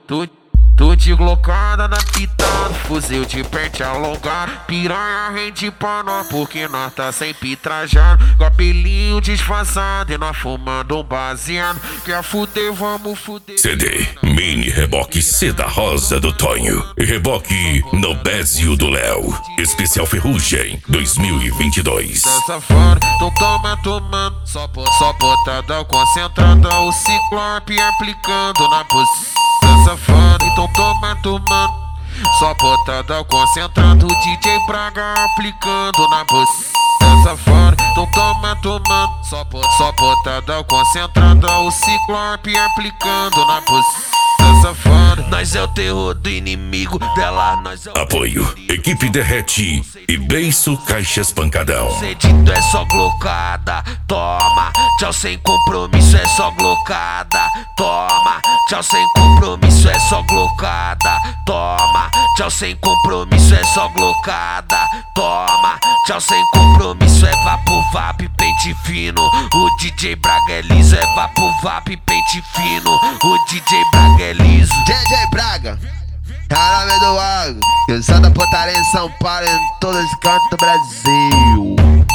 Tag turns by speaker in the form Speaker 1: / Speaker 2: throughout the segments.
Speaker 1: Tu de glocada na pitada, fuzil de pente alongado. Piranha rende pra nós, porque nós tá sempre trajado. Cabelinho disfarçado e nós fumando um baseado. Quer fuder, vamos fuder.
Speaker 2: CD, mini reboque Seda Rosa do Tonho e reboque Nobésio do Léo. Especial Ferrugem 2022.
Speaker 1: Tá safado, então toma tomando. Só botadão concentrada. O ciclope aplicando na posição. Safado, então toma tomando. Só botadão concentrado. O DJ Braga aplicando na posição. Safado, então toma tomando. Só botadão concentrado. O ciclope aplicando na posição. Safado, nós é o terror do inimigo dela, nós é o...
Speaker 2: Apoio, equipe Derrete e Beiço Caixas Pancadão.
Speaker 1: Cedido é só glocada, toma. Tchau sem compromisso, é só glocada, toma. Tchau sem compromisso, é só glocada, toma. Tchau sem compromisso, é só glocada, toma. Tchau sem compromisso, é vapo, vap, pente fino. O DJ Braga é liso, é vapo, vap, pente fino. O DJ Braga é liso.
Speaker 3: DJ Braga, tá no meio do água. Eu sou da Pontaria em São Paulo, em todos os cantos do Brasil.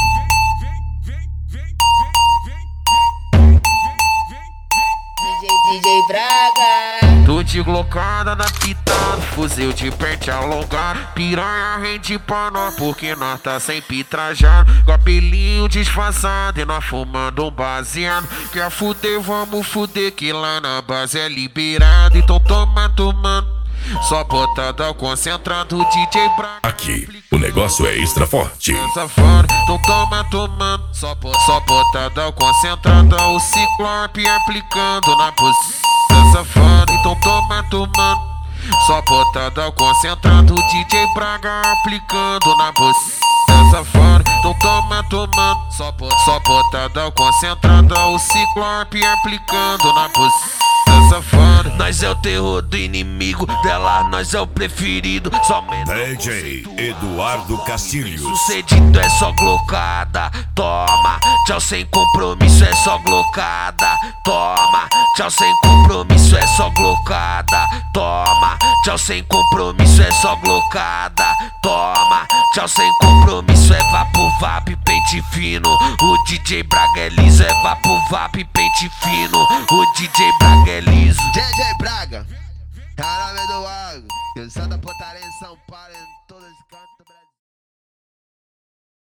Speaker 4: DJ Braga.
Speaker 1: Tu de glocada na pitada, fuzil de pente alongado. Piranha rende pra nós, porque nós tá sempre trajado. Cabelinho disfarçado e nós fumando um baseado. Quer fuder, vamos fuder, que lá na base é liberado. Então toma tomando. Só botadão concentrado, DJ Braga.
Speaker 2: Aqui, o negócio é extra forte.
Speaker 1: Safado, então toma tomando. Só botadão concentrado. O ciclope aplicando na posição. Safado, então toma tomando. Só botadão concentrado. DJ Braga aplicando na posição. Safado, então toma tomando. Só botadão concentrado. O ciclope aplicando na posição. Safado, nós é o terror do inimigo dela, nós é o preferido. Somente
Speaker 2: DJ Eduardo Castilhos.
Speaker 1: Sucedido é só glocada, toma. Tchau sem compromisso, é só glocada, toma. Tchau sem compromisso, é só glocada, toma. Tchau sem compromisso, é só glocada, toma. Tchau sem compromisso, é vapo, vap, pente fino. O DJ Braga é liso, é vapo, vap, pente fino. O DJ Braga é liso.
Speaker 3: DJ Braga, tá no meio do água. Eu sou da Pontaria em São Paulo, em todos os cantos.